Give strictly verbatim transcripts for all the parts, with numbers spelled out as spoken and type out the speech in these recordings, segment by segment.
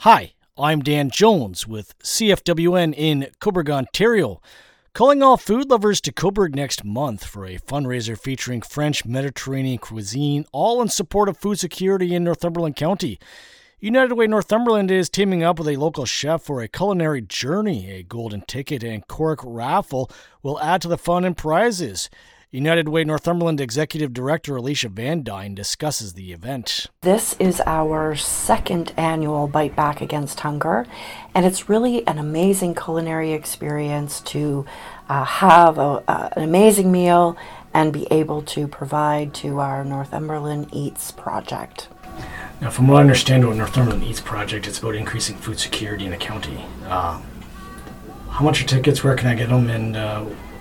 Hi, I'm Dan Jones with C F W N in Cobourg, Ontario, calling all food lovers to Cobourg next month for a fundraiser featuring French Mediterranean cuisine, all in support of food security in Northumberland County. United Way Northumberland is teaming up with a local chef for a culinary journey. A golden ticket and cork raffle will add to the fun and prizes. United Way Northumberland Executive Director Alicia Van Dyne discusses the event. This is our second annual Bite Back Against Hunger, and it's really an amazing culinary experience to uh, have a, uh, an amazing meal and be able to provide to our Northumberland Eats project. Now, from what I understand, what Northumberland Eats project, it's about increasing food security in the county. Uh, how much are tickets? Where can I get them? And uh,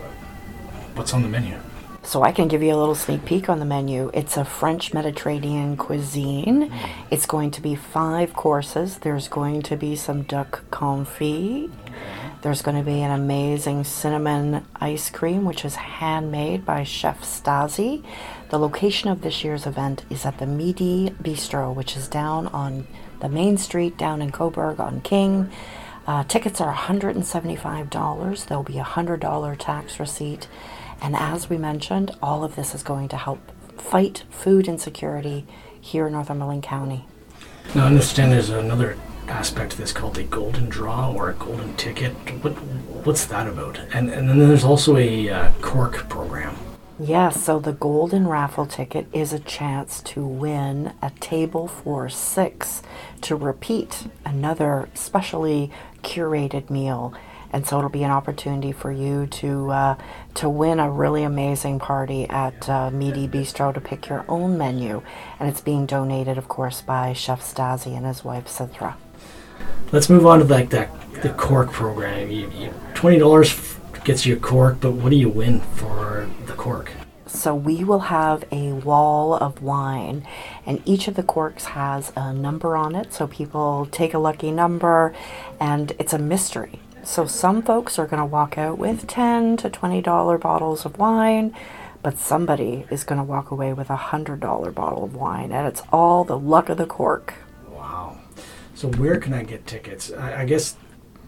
what's on the menu? So I can give you a little sneak peek on the menu. It's a French Mediterranean cuisine. Mm. It's going to be five courses. There's going to be some duck confit. There's going to be an amazing cinnamon ice cream, which is handmade by Chef Stasi. The location of this year's event is at the Midi Bistro, which is down on the main street down in Cobourg on King. Uh, tickets are one hundred seventy-five dollars. There'll be a one hundred dollars tax receipt. And as we mentioned, all of this is going to help fight food insecurity here in Northumberland County. Now, I understand there's another aspect to this called a golden draw or a golden ticket. What, what's that about? And, and then there's also a uh, cork program. Yes, so the golden raffle ticket is a chance to win a table for six to repeat another specially curated meal. And so it'll be an opportunity for you to uh, to win a really amazing party at uh, Midi Bistro to pick your own menu. And it's being donated, of course, by Chef Stasi and his wife, Citra. Let's move on to like that the cork program. You, you, twenty dollars gets you a cork, but what do you win for the cork? So we will have a wall of wine, and each of the corks has a number on it. So people take a lucky number, and it's a mystery. So some folks are going to walk out with ten to twenty dollars bottles of wine, but somebody is going to walk away with a one hundred dollars bottle of wine, and it's all the luck of the cork. Wow. So where can I get tickets? I, I guess,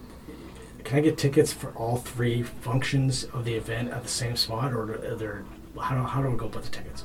can I get tickets for all three functions of the event at the same spot, or are there, how do, how do I go about the tickets?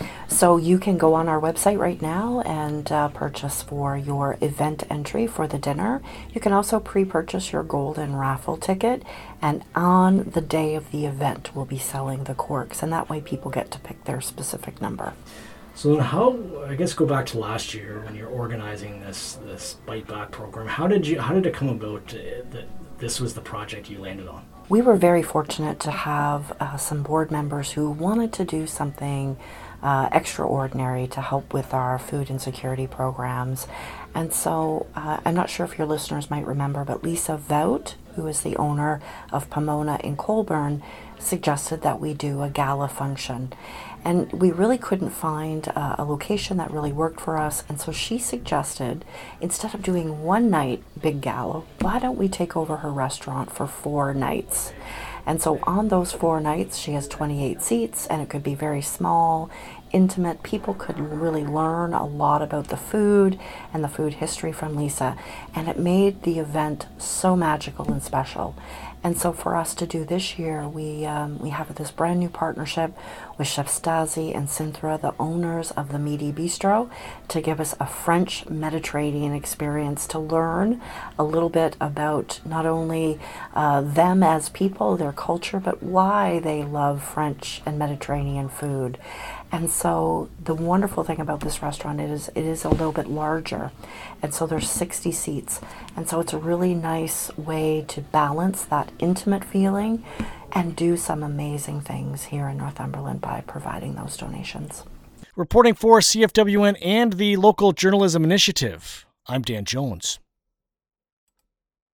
So you can go on our website right now and uh, purchase for your event entry for the dinner. You can also pre-purchase your golden raffle ticket, and on the day of the event we'll be selling the corks, and that way people get to pick their specific number. So then how, I guess go back to last year when you're organizing this this Bite Back program, how did you how did it come about uh, that this was the project you landed on? We were very fortunate to have uh, some board members who wanted to do something Uh, extraordinary to help with our food insecurity programs. And so uh, I'm not sure if your listeners might remember, but Lisa Vout, who is the owner of Pomona in Colborne, suggested that we do a gala function. And we really couldn't find uh, a location that really worked for us. And so she suggested, instead of doing one night big gala, why don't we take over her restaurant for four nights? And so on those four nights, she has twenty-eight seats, and it could be very small, intimate. People could really learn a lot about the food and the food history from Lisa. And it made the event so magical and special. And so for us to do this year, we um, we have this brand new partnership with Chef Stasi and Cynthia, the owners of the Midi Bistro, to give us a French Mediterranean experience to learn a little bit about not only uh, them as people, their culture, but why they love French and Mediterranean food. And so the wonderful thing about this restaurant is it is a little bit larger. And so there's sixty seats. And so it's a really nice way to balance that intimate feeling and do some amazing things here in Northumberland by providing those donations. Reporting for C F W N and the Local Journalism Initiative, I'm Dan Jones.